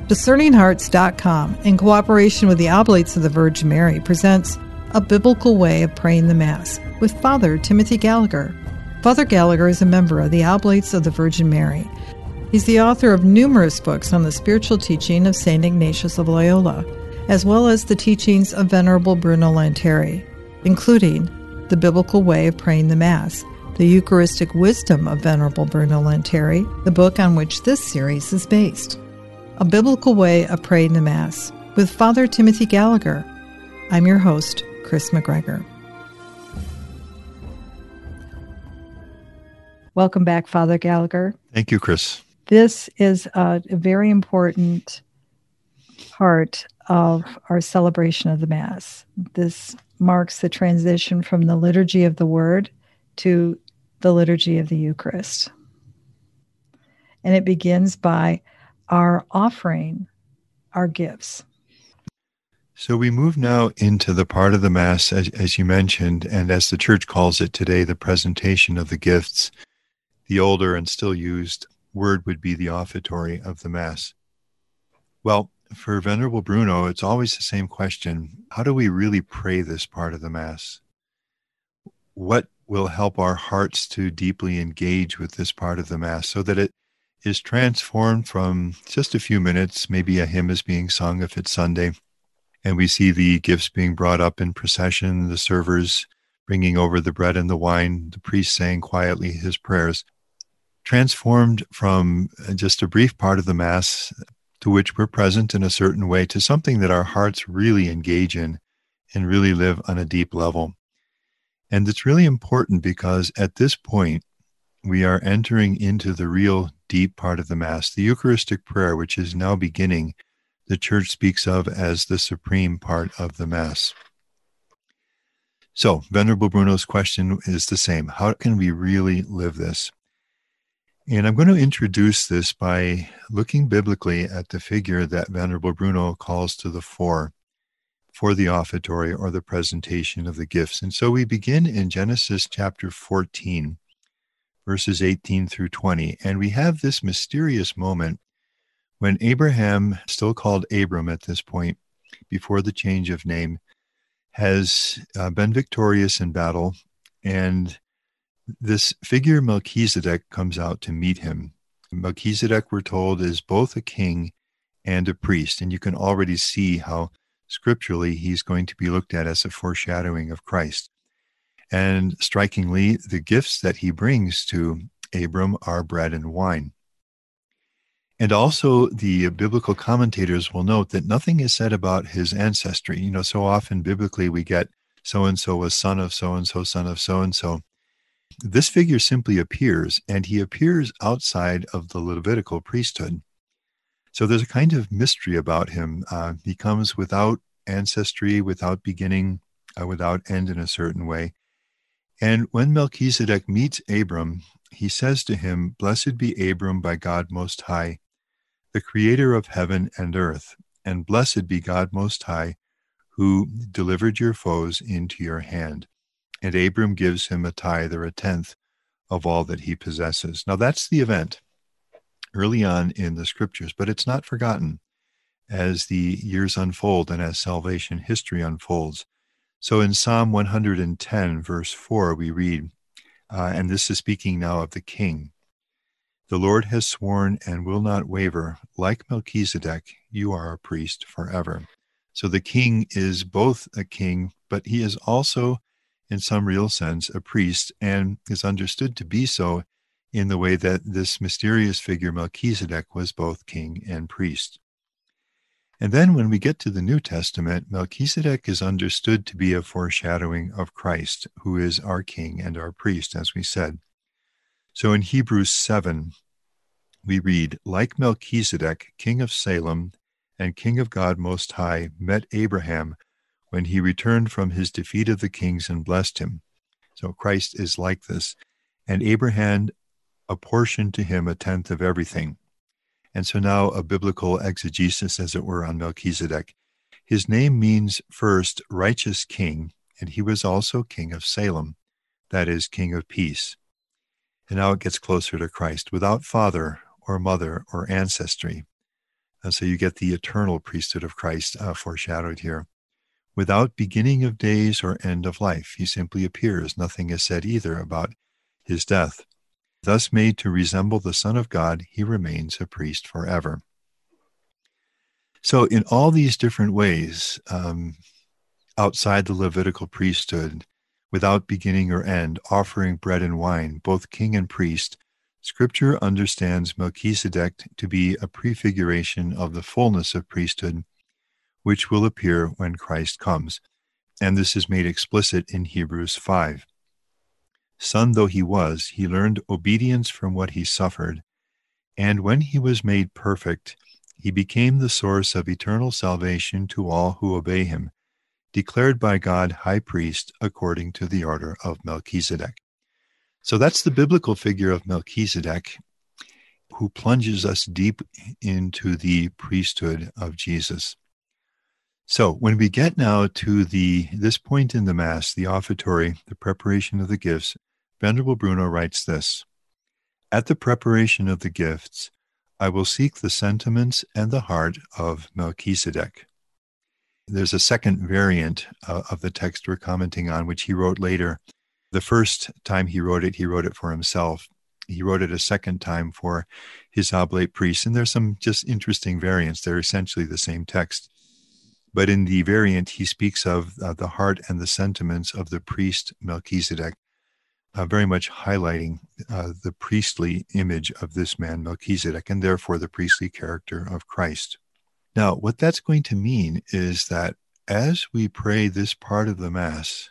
DiscerningHearts.com, in cooperation with the Oblates of the Virgin Mary, presents A Biblical Way of Praying the Mass with Father Timothy Gallagher. Father Gallagher is a member of the Oblates of the Virgin Mary. He's the author of numerous books on the spiritual teaching of St. Ignatius of Loyola, as well as the teachings of Venerable Bruno Lanteri, including The Biblical Way of Praying the Mass, The Eucharistic Wisdom of Venerable Bruno Lanteri, the book on which this series is based. A Biblical Way of Praying the Mass with Father Timothy Gallagher. I'm your host, Chris McGregor. Welcome back, Father Gallagher. Thank you, Chris. This is a very important part of our celebration of the Mass. This marks the transition from the liturgy of the Word to the liturgy of the Eucharist. And it begins by our offering our gifts. So we move now into the part of the Mass, as you mentioned, and as the Church calls it today, the presentation of the gifts. The older and still used word would be the offertory of the Mass. Well, for Venerable Bruno, it's always the same question. How do we really pray this part of the Mass? What will help our hearts to deeply engage with this part of the Mass so that it is transformed from just a few minutes, maybe a hymn is being sung if it's Sunday, and we see the gifts being brought up in procession, the servers bringing over the bread and the wine, the priest saying quietly his prayers, transformed from just a brief part of the Mass to which we're present in a certain way to something that our hearts really engage in and really live on a deep level. And it's really important because at this point, we are entering into the real deep part of the Mass, the Eucharistic prayer, which is now beginning, the Church speaks of as the supreme part of the Mass. So, Venerable Bruno's question is the same. How can we really live this? And I'm going to introduce this by looking biblically at the figure that Venerable Bruno calls to the fore for the offertory or the presentation of the gifts. And so we begin in Genesis chapter 14, verses 18 through 20. And we have this mysterious moment when Abraham, still called Abram at this point, before the change of name, has been victorious in battle. And this figure Melchizedek comes out to meet him. Melchizedek, we're told, is both a king and a priest. And you can already see how scripturally he's going to be looked at as a foreshadowing of Christ. And strikingly, the gifts that he brings to Abram are bread and wine. And also, the biblical commentators will note that nothing is said about his ancestry. You know, so often biblically we get so-and-so was son of so-and-so, son of so-and-so. This figure simply appears, and he appears outside of the Levitical priesthood. So there's a kind of mystery about him. He comes without ancestry, without beginning, without end in a certain way. And when Melchizedek meets Abram, he says to him, "Blessed be Abram by God Most High, the creator of heaven and earth, and blessed be God Most High, who delivered your foes into your hand." And Abram gives him a tithe or a tenth of all that he possesses. Now that's the event early on in the scriptures, but it's not forgotten as the years unfold and as salvation history unfolds. So in Psalm 110, verse 4, we read, and this is speaking now of the king, "The Lord has sworn and will not waver. Like Melchizedek, you are a priest forever." So the king is both a king, but he is also, in some real sense, a priest, and is understood to be so in the way that this mysterious figure Melchizedek was both king and priest. And then when we get to the New Testament, Melchizedek is understood to be a foreshadowing of Christ, who is our king and our priest, as we said. So in Hebrews 7, we read, "Like Melchizedek, king of Salem and king of God Most High, met Abraham when he returned from his defeat of the kings and blessed him." So Christ is like this. "And Abraham apportioned to him a tenth of everything." And so now a biblical exegesis, as it were, on Melchizedek. His name means first righteous king, and he was also king of Salem, that is, king of peace. And now it gets closer to Christ, without father or mother or ancestry. And so you get the eternal priesthood of Christ foreshadowed here. Without beginning of days or end of life, he simply appears. Nothing is said either about his death. Thus made to resemble the Son of God, he remains a priest forever. So in all these different ways, outside the Levitical priesthood, without beginning or end, offering bread and wine, both king and priest, Scripture understands Melchizedek to be a prefiguration of the fullness of priesthood, which will appear when Christ comes. And this is made explicit in Hebrews 5. Son though he was, he learned obedience from what he suffered, and when he was made perfect, he became the source of eternal salvation to all who obey him, declared by God high priest according to the order of Melchizedek. So that's the biblical figure of Melchizedek, who plunges us deep into the priesthood of Jesus. So when we get now to this point in the Mass, the offertory, the preparation of the gifts, Venerable Bruno writes this: "At the preparation of the gifts, I will seek the sentiments and the heart of Melchizedek." There's a second variant of the text we're commenting on, which he wrote later. The first time he wrote it for himself. He wrote it a second time for his oblate priests, and there's some just interesting variants. They're essentially the same text. But in the variant, he speaks of the heart and the sentiments of the priest Melchizedek, very much highlighting the priestly image of this man, Melchizedek, and therefore the priestly character of Christ. Now, what that's going to mean is that as we pray this part of the Mass,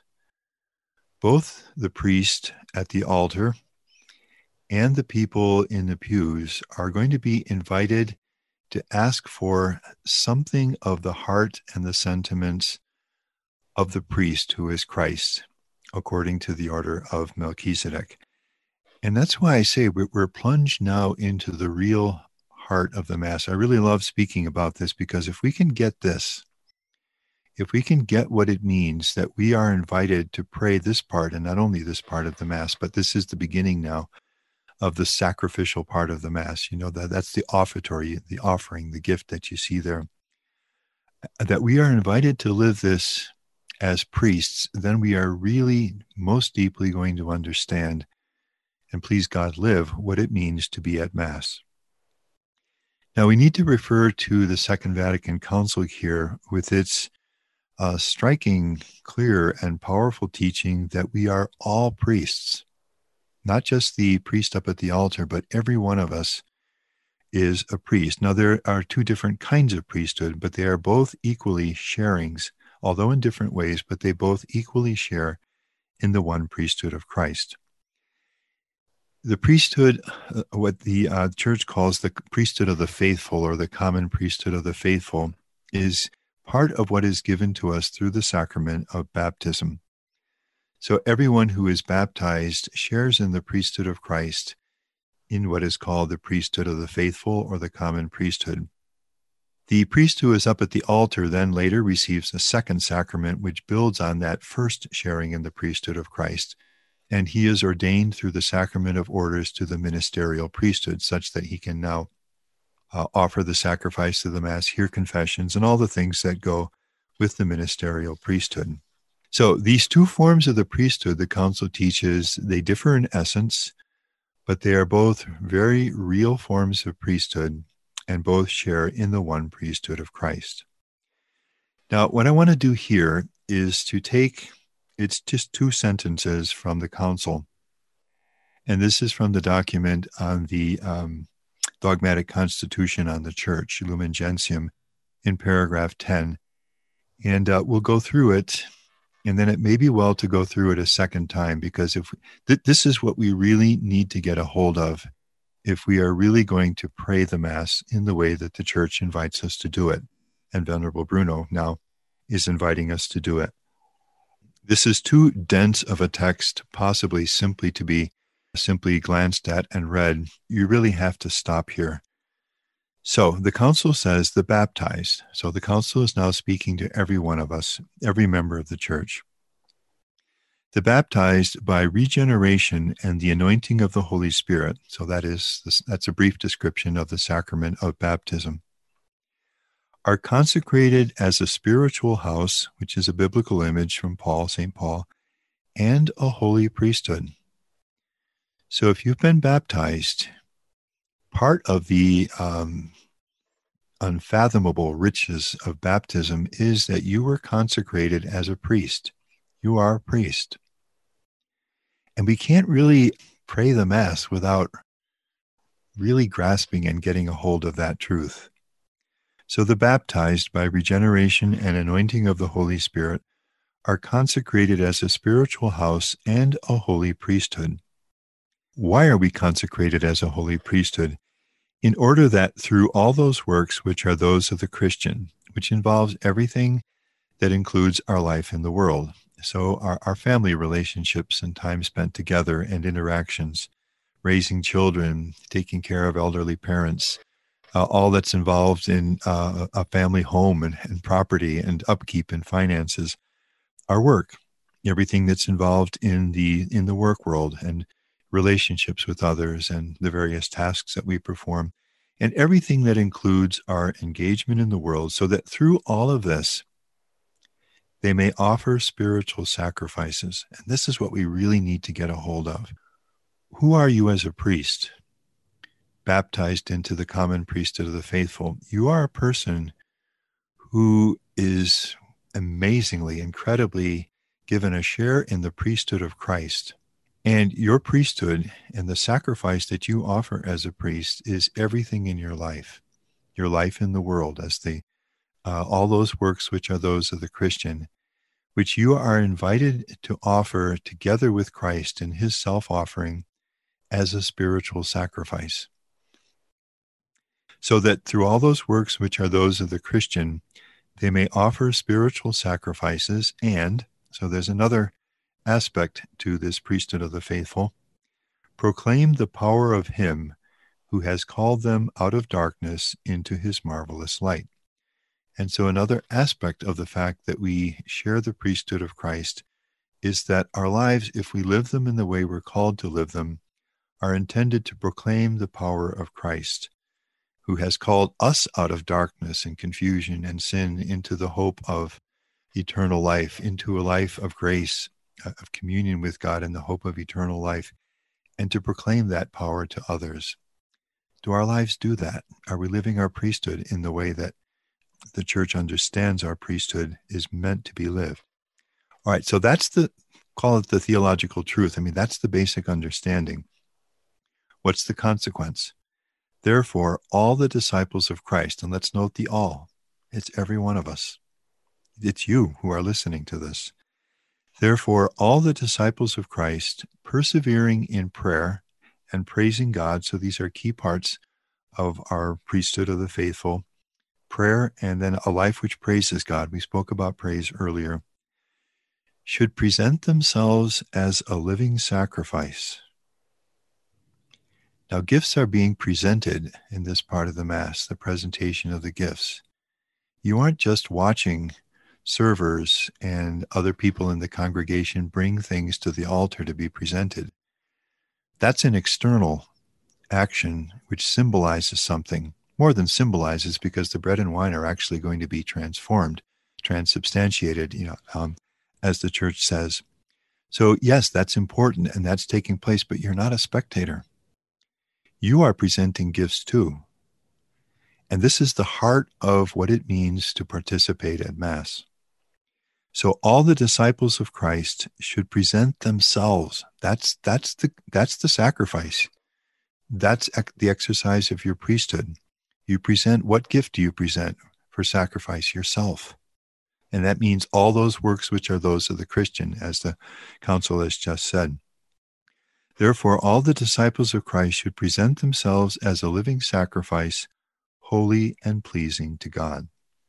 both the priest at the altar and the people in the pews are going to be invited to ask for something of the heart and the sentiments of the priest who is Christ, according to the order of Melchizedek. And that's why I say we're plunged now into the real heart of the Mass. I really love speaking about this, because if we can get this, if we can get what it means that we are invited to pray this part, and not only this part of the Mass, but this is the beginning now of the sacrificial part of the Mass. You know, that's the offertory, the offering, the gift that you see there. That we are invited to live this as priests, then we are really most deeply going to understand, and please God, live what it means to be at Mass. Now, we need to refer to the Second Vatican Council here with its striking, clear, and powerful teaching that we are all priests, not just the priest up at the altar, but every one of us is a priest. Now, there are two different kinds of priesthood, but they are both equally sharings, although in different ways, but they both equally share in the one priesthood of Christ. The priesthood, what the Church calls the priesthood of the faithful, or the common priesthood of the faithful, is part of what is given to us through the sacrament of baptism. So everyone who is baptized shares in the priesthood of Christ in what is called the priesthood of the faithful, or the common priesthood. The priest who is up at the altar then later receives a second sacrament, which builds on that first sharing in the priesthood of Christ, and he is ordained through the sacrament of orders to the ministerial priesthood, such that he can now offer the sacrifice of the Mass, hear confessions, and all the things that go with the ministerial priesthood. So these two forms of the priesthood, the Council teaches, they differ in essence, but they are both very real forms of priesthood, and both share in the one priesthood of Christ. Now, what I want to do here is to take, it's just two sentences from the Council, and this is from the document on the Dogmatic Constitution on the Church, Lumen Gentium, in paragraph 10. And we'll go through it, and then it may be well to go through it a second time, because if this is what we really need to get a hold of if we are really going to pray the Mass in the way that the Church invites us to do it. And Venerable Bruno now is inviting us to do it. This is too dense of a text, possibly simply to be simply glanced at and read. You really have to stop here. So the Council says the baptized. So the Council is now speaking to every one of us, every member of the Church. The baptized by regeneration and the anointing of the Holy Spirit. So that's a brief description of the sacrament of baptism. are consecrated as a spiritual house, which is a biblical image from Paul, St. Paul, and a holy priesthood. So if you've been baptized, part of the unfathomable riches of baptism is that you were consecrated as a priest. You are a priest. And we can't really pray the Mass without really grasping and getting a hold of that truth. So the baptized, by regeneration and anointing of the Holy Spirit, are consecrated as a spiritual house and a holy priesthood. Why are we consecrated as a holy priesthood? In order that through all those works which are those of the Christian, which involves everything that includes our life in the world, so our family relationships and time spent together and interactions, raising children, taking care of elderly parents, all that's involved in a family home and property and upkeep and finances, our work, everything that's involved in the work world and relationships with others and the various tasks that we perform, and everything that includes our engagement in the world, so that through all of this, they may offer spiritual sacrifices. And this is what we really need to get a hold of. Who are you as a priest? Baptized into the common priesthood of the faithful. You are a person who is amazingly, incredibly given a share in the priesthood of Christ. And your priesthood and the sacrifice that you offer as a priest is everything in your life in the world, as all those works which are those of the Christian, which you are invited to offer together with Christ in his self-offering as a spiritual sacrifice. So that through all those works which are those of the Christian, they may offer spiritual sacrifices. And so there's another aspect to this priesthood of the faithful: proclaim the power of him who has called them out of darkness into his marvelous light. And so another aspect of the fact that we share the priesthood of Christ is that our lives, if we live them in the way we're called to live them, are intended to proclaim the power of Christ, who has called us out of darkness and confusion and sin into the hope of eternal life, into a life of grace, of communion with God and the hope of eternal life, and to proclaim that power to others. Do our lives do that? Are we living our priesthood in the way that the church understands our priesthood is meant to be lived? All right, so that's call it the theological truth. I mean, that's the basic understanding. What's the consequence? Therefore, all the disciples of Christ, and let's note the all, it's every one of us. It's you who are listening to this. Therefore, all the disciples of Christ, persevering in prayer and praising God, so these are key parts of our priesthood of the faithful, prayer and then a life which praises God, we spoke about praise earlier, should present themselves as a living sacrifice. Now, gifts are being presented in this part of the Mass, the presentation of the gifts. You aren't just watching servers and other people in the congregation bring things to the altar to be presented. That's an external action which symbolizes something. More than symbolizes, because the bread and wine are actually going to be transformed, transubstantiated, as the church says. So yes, that's important and that's taking place, but you're not a spectator. You are presenting gifts too. And this is the heart of what it means to participate at Mass. So all the disciples of Christ should present themselves. That's the sacrifice. That's the exercise of your priesthood. You present, what gift do you present for sacrifice? Yourself. And that means all those works which are those of the Christian, as the council has just said. Therefore, all the disciples of Christ should present themselves as a living sacrifice, holy and pleasing to God.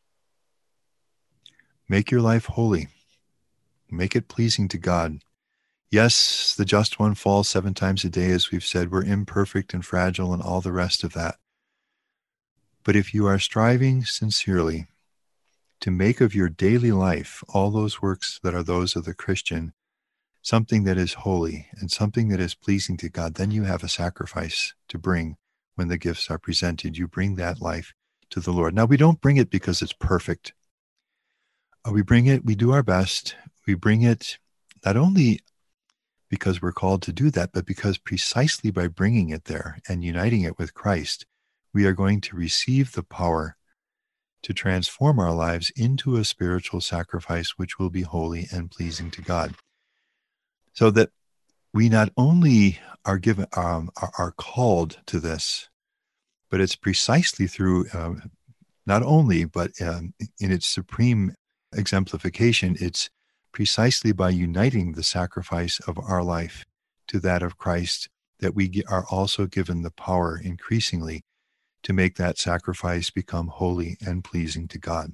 Make your life holy. Make it pleasing to God. Yes, the just one falls 7 times a day, as we've said. We're imperfect and fragile and all the rest of that. But if you are striving sincerely to make of your daily life, all those works that are those of the Christian, something that is holy and something that is pleasing to God, then you have a sacrifice to bring when the gifts are presented. You bring that life to the Lord. Now, we don't bring it because it's perfect. We do our best. We bring it not only because we're called to do that, but because precisely by bringing it there and uniting it with Christ, we are going to receive the power to transform our lives into a spiritual sacrifice which will be holy and pleasing to God. So that we not only are given are called to this, but it's precisely through not only, but in its supreme exemplification, it's precisely by uniting the sacrifice of our life to that of Christ that we are also given the power increasingly to make that sacrifice become holy and pleasing to God.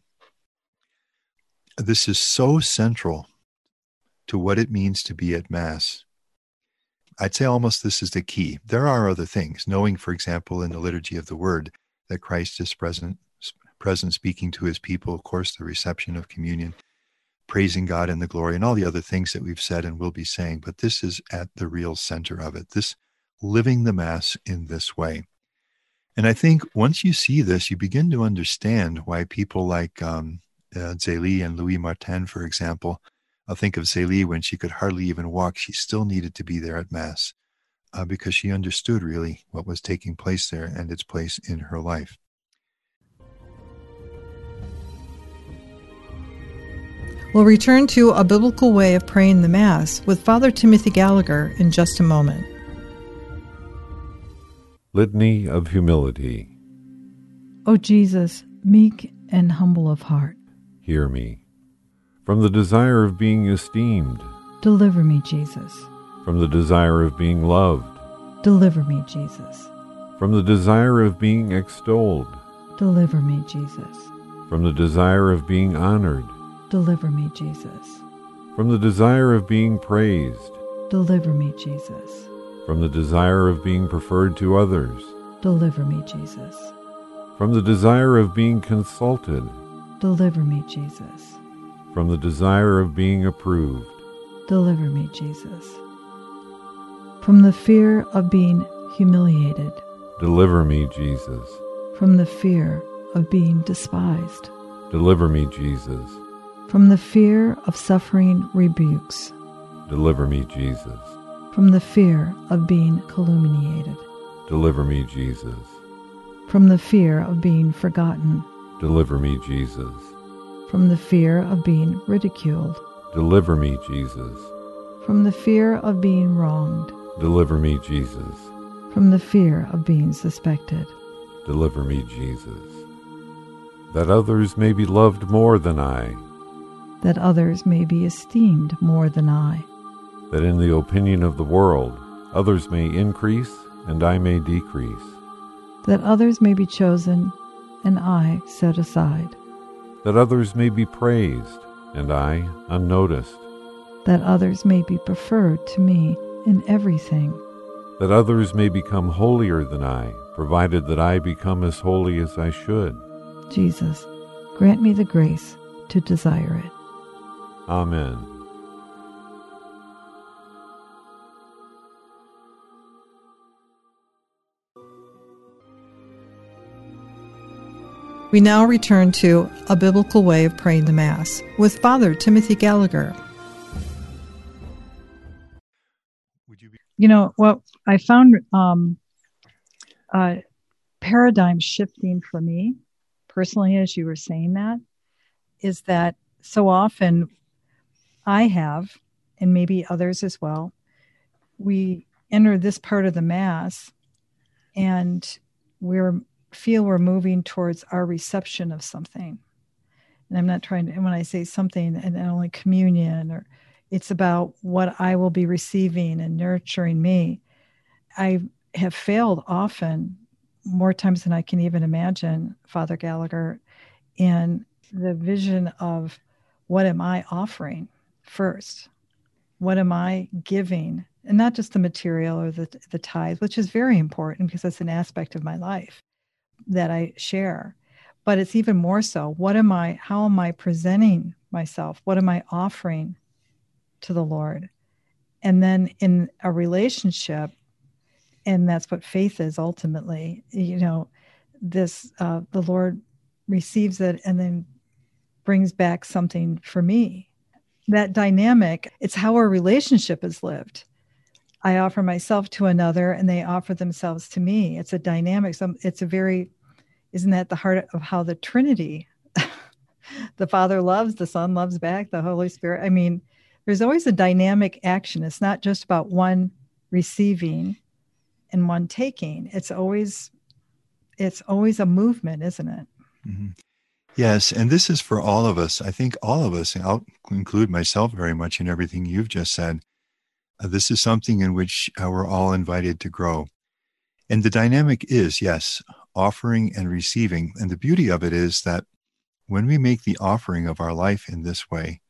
This is so central to what it means to be at Mass. I'd say almost this is the key. There are other things, knowing, for example, in the Liturgy of the Word, that Christ is present speaking to his people, of course, the reception of communion, praising God in the glory, and all the other things that we've said and will be saying. But this is at the real center of it, this living the Mass in this way. And I think once you see this, you begin to understand why people like Zélie and Louis Martin, for example, I'll think of Zélie when she could hardly even walk, she still needed to be there at Mass because she understood really what was taking place there and its place in her life. We'll return to A Biblical Way of Praying the Mass with Father Timothy Gallagher in just a moment. Litany of Humility. O Jesus, meek and humble of heart, Hear me. From the desire of being esteemed, deliver me, Jesus. From the desire of being loved, Deliver me, Jesus. from the desire of being extolled, Deliver me, Jesus. from the desire of being honored, Deliver me, Jesus. from the desire of being praised, Deliver me, Jesus. from the desire of being preferred to others, Deliver me, Jesus. from the desire of being consulted, Deliver me, Jesus. from the desire of being approved, Deliver me, Jesus. From the fear of being humiliated, deliver me, Jesus. from the fear of being despised, Deliver me, Jesus. from the fear of suffering rebukes, Deliver me, Jesus. from the fear of being calumniated, Deliver me, Jesus. from the fear of being forgotten, Deliver me, Jesus. from the fear of being ridiculed, Deliver me, Jesus. from the fear of being wronged, Deliver me, Jesus. from the fear of being suspected, Deliver me, Jesus. That others may be loved more than I, that others may be esteemed more than I, that in the opinion of the world others may increase and I may decrease, that others may be chosen and I set aside, that others may be praised and I unnoticed, that others may be preferred to me in everything, that others may become holier than I, provided that I become as holy as I should. Jesus, grant me the grace to desire it. Amen. We now return to A Biblical Way of Praying the Mass with Father Timothy Gallagher. You know, what I found paradigm shifting for me personally, as you were saying that, is that so often I have, and maybe others as well, we enter this part of the Mass and feel we're moving towards our reception of something. And I'm not trying to, and when I say something, and only communion, or it's about what I will be receiving and nurturing me. I have failed often, more times than I can even imagine, Father Gallagher, in the vision of what am I offering first? What am I giving? And not just the material or the tithe, which is very important because that's an aspect of my life that I share. But it's even more so, how am I presenting myself? What am I offering to the Lord? And then in a relationship, and that's what faith is ultimately, the Lord receives it and then brings back something for me. That dynamic, it's how our relationship is lived. I offer myself to another and they offer themselves to me. It's a dynamic. Isn't that the heart of how the Trinity, the Father loves, the Son loves back, the Holy Spirit. I mean, there's always a dynamic action. It's not just about one receiving and one taking. It's always a movement, isn't it? Mm-hmm. Yes, and this is for all of us. I think all of us, and I'll include myself very much in everything you've just said. This is something in which we're all invited to grow. And the dynamic is, yes, offering and receiving. And the beauty of it is that when we make the offering of our life in this way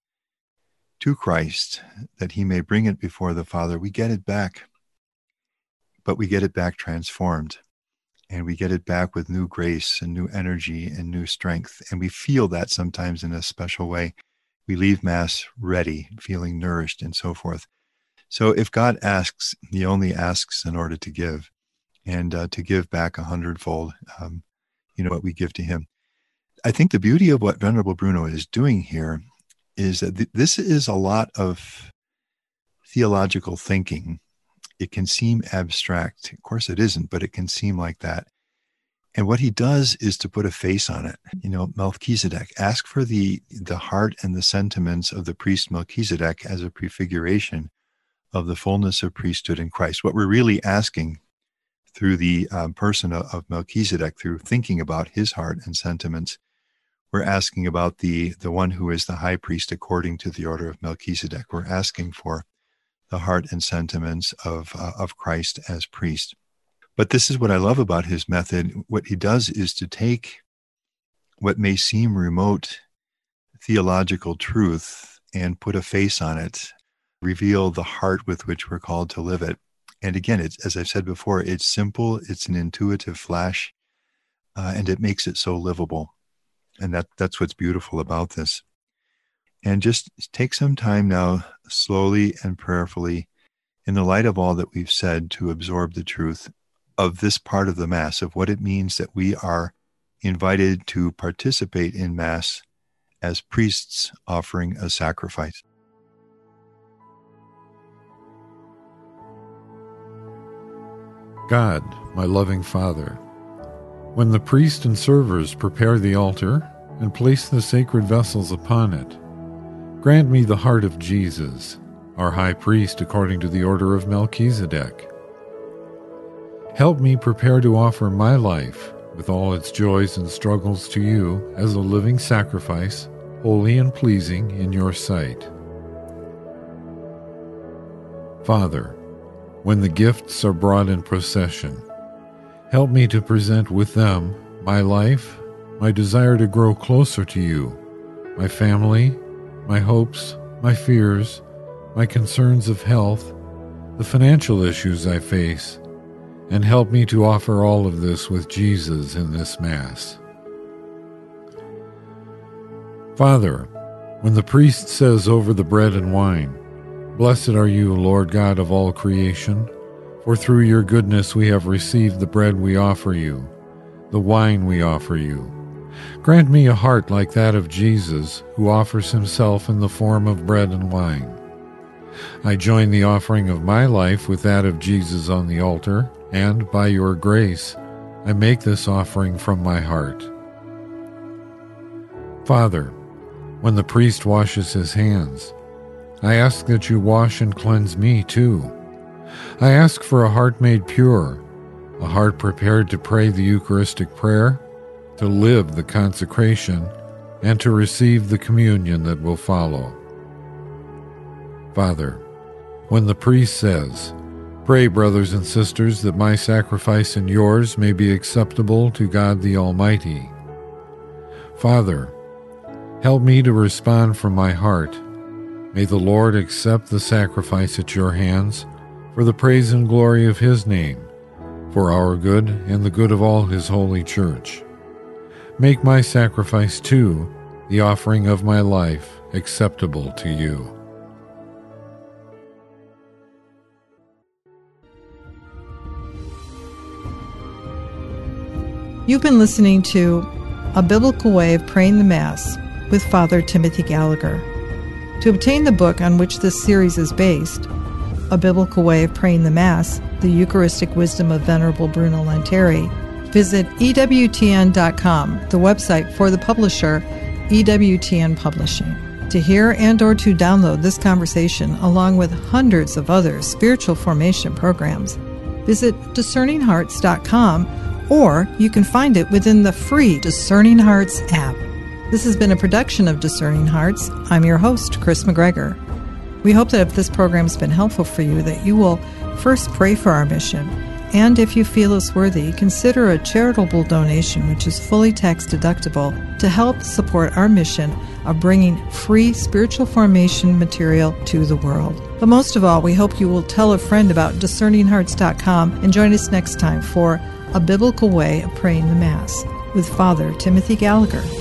to Christ, that he may bring it before the Father, we get it back. But we get it back transformed. And we get it back with new grace and new energy and new strength. And we feel that sometimes in a special way. We leave Mass ready, feeling nourished and so forth. So if God asks, he only asks in order to give, and to give back 100-fold, what we give to him. I think the beauty of what Venerable Bruno is doing here is that this is a lot of theological thinking. It can seem abstract. Of course it isn't, but it can seem like that. And what he does is to put a face on it. Melchizedek, ask for the heart and the sentiments of the priest Melchizedek as a prefiguration of the fullness of priesthood in Christ. What we're really asking through the person of Melchizedek, through thinking about his heart and sentiments, we're asking about the one who is the high priest according to the order of Melchizedek. We're asking for the heart and sentiments of Christ as priest. But this is what I love about his method. What he does is to take what may seem remote theological truth and put a face on it, reveal the heart with which we're called to live it. And again, it's, as I've said before, it's simple, it's an intuitive flash, and it makes it so livable. And that's what's beautiful about this. And just take some time now, slowly and prayerfully, in the light of all that we've said, to absorb the truth of this part of the Mass, of what it means that we are invited to participate in Mass as priests offering a sacrifice. God, my loving Father, when the priest and servers prepare the altar and place the sacred vessels upon it, grant me the heart of Jesus, our high priest according to the order of Melchizedek. Help me prepare to offer my life with all its joys and struggles to you as a living sacrifice, holy and pleasing in your sight. Father, when the gifts are brought in procession, help me to present with them my life, my desire to grow closer to you, my family, my hopes, my fears, my concerns of health, the financial issues I face, and help me to offer all of this with Jesus in this Mass. Father, when the priest says over the bread and wine, "Blessed are you, Lord God of all creation, for through your goodness we have received the bread we offer you, the wine we offer you," grant me a heart like that of Jesus, who offers himself in the form of bread and wine. I join the offering of my life with that of Jesus on the altar, and by your grace, I make this offering from my heart. Father, when the priest washes his hands, I ask that you wash and cleanse me too. I ask for a heart made pure, a heart prepared to pray the Eucharistic prayer, to live the consecration, and to receive the communion that will follow. Father, when the priest says, "Pray, brothers and sisters, that my sacrifice and yours may be acceptable to God the Almighty," Father, help me to respond from my heart. May the Lord accept the sacrifice at your hands for the praise and glory of his name, for our good and the good of all his holy church. Make my sacrifice, too, the offering of my life, acceptable to you. You've been listening to A Biblical Way of Praying the Mass with Father Timothy Gallagher. To obtain the book on which this series is based, A Biblical Way of Praying the Mass, The Eucharistic Wisdom of Venerable Bruno Lanteri, visit EWTN.com, the website for the publisher, EWTN Publishing. To hear and or to download this conversation, along with hundreds of other spiritual formation programs, visit discerninghearts.com, or you can find it within the free Discerning Hearts app. This has been a production of Discerning Hearts. I'm your host, Chris McGregor. We hope that if this program has been helpful for you, that you will first pray for our mission, and if you feel us worthy, consider a charitable donation, which is fully tax deductible, to help support our mission of bringing free spiritual formation material to the world. But most of all, we hope you will tell a friend about discerninghearts.com and join us next time for A Biblical Way of Praying the Mass with Father Timothy Gallagher.